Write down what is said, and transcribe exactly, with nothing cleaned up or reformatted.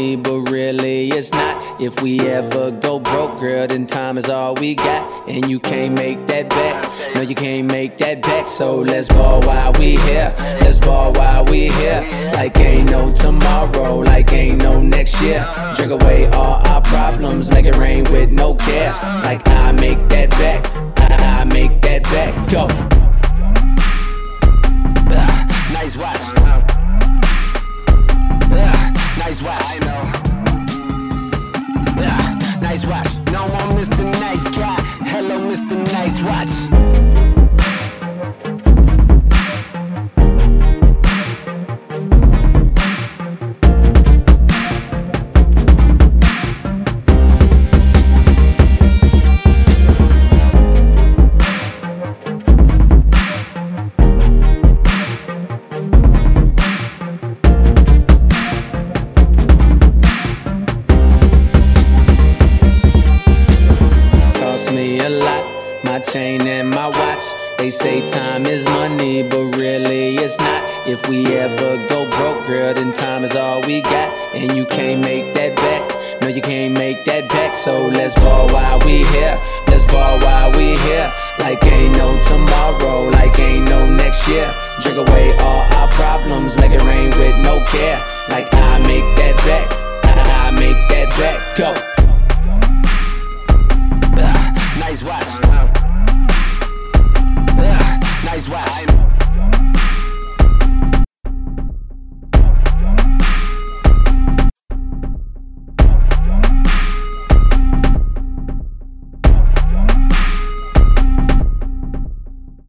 money, but really it's not. If we ever go broke, girl, then time is all we got. And you can't make that back, no, you can't make that back. So let's ball while we here, let's ball while we here. Like ain't no tomorrow, like ain't no next year. Drink away all our problems, make it rain with no care. Like I make that back, I, I make that back. Go. Uh, nice watch. Uh, nice watch. I know. Uh, nice watch. No more Mister Nice Guy. Hello, Mister Nice Watch. My chain and my watch, they say time is money, but really it's not. If we ever go broke, girl, then time is all we got. And you can't make that back, no, you can't make that back. So let's ball while we here, let's ball while we here. Like ain't no tomorrow, like ain't no next year. Drink away all our problems, make it rain with no care. Like I make that back,